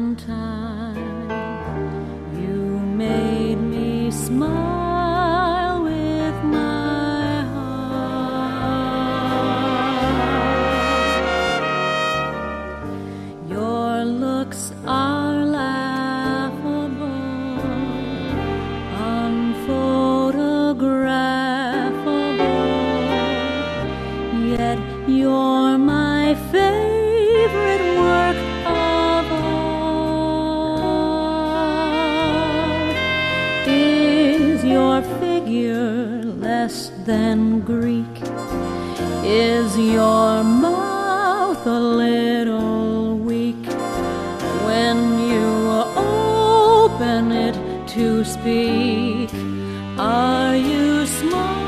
Valentine. You made me smile with my heart. Your looks are laughable, unphotographable, yet you're my favorite work of art. Is your figure less than Greek? Is your mouth a little weak when you open it to speak? Are you smart?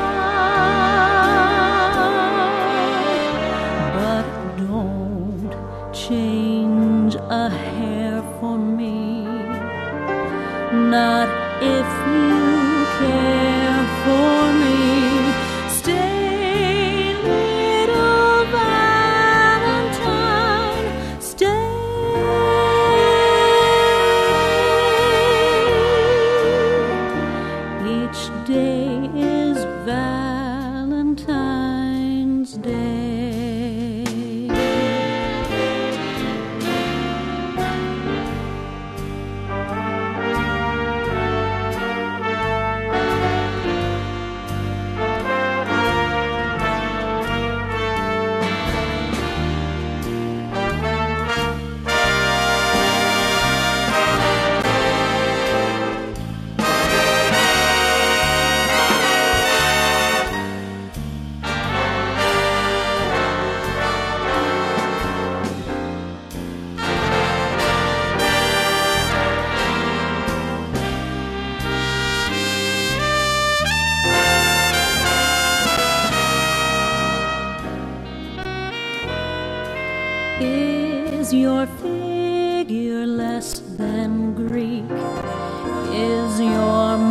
But don't change a hair for me, not if you care for me. Stay, little Valentine, stay. Each day is Valentine's Day. Is your figure less than Greek? Is your